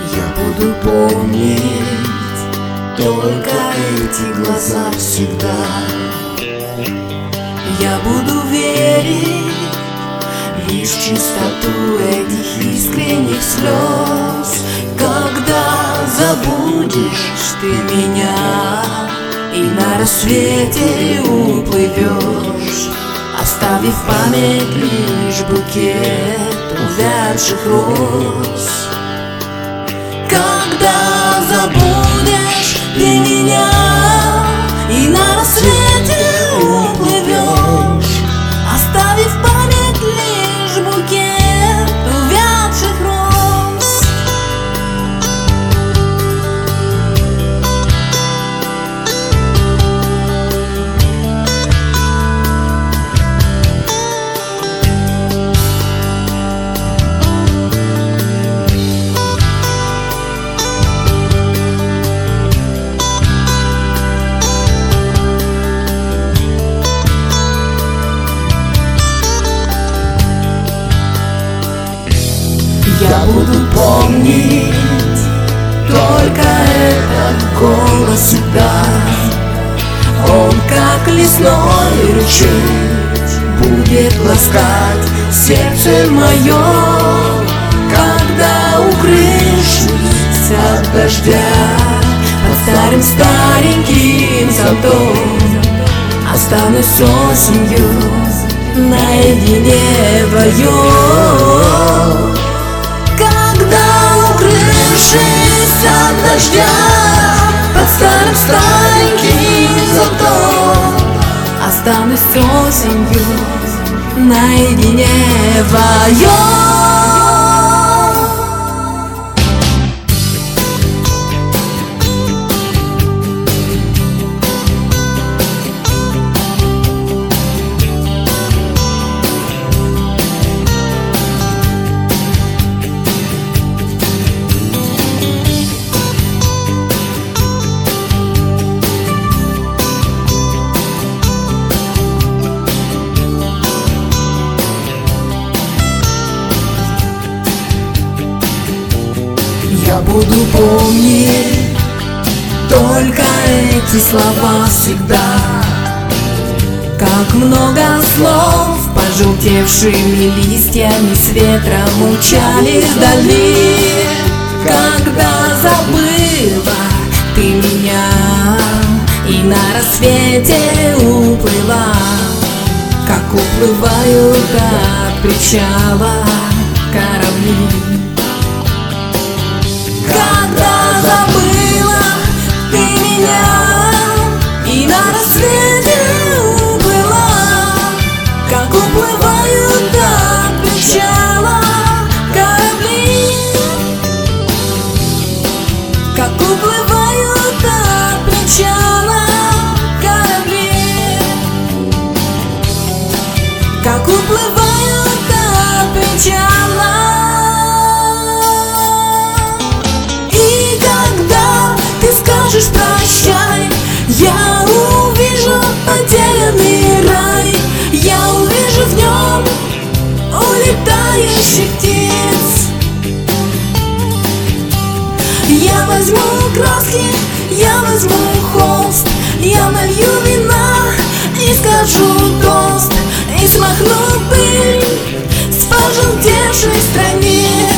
Я буду помнить только эти глаза всегда. Я буду верить лишь в чистоту этих искренних слез. Когда забудешь ты меня и на рассвете уплывешь, оставив память лишь букет увядших роз. Когда забудешь ты меня и на рассвете уплывешь, оставив память лишь букет увядших роз. Я буду помнить только этот голос всегда. Он, как лесной ручей, будет ласкать сердце мое. Когда укрывшись от дождя под стареньким зонтом, останусь осенью наедине вдвоем. Когда, укрывшись от дождя под стареньким зонтом, останусь осенью наедине вдвоем. Я буду помнить только эти слова всегда. Как много слов, пожелтевшими листьями с ветром умчались вдали. Когда забыла ты меня и на рассвете уплыла, как уплывают от причала корабли. Когда забыла ты меня и на рассвете уплыла, как уплывают от причала корабли. Как уплывают от причала корабли. Как уплывают от причала. Скажешь прощай, я увижу потерянный рай. Я увижу в нем улетающих птиц. Я возьму краски, я возьму холст, я налью вина и скажу тост, и смахну пыль с пожелтевших страниц.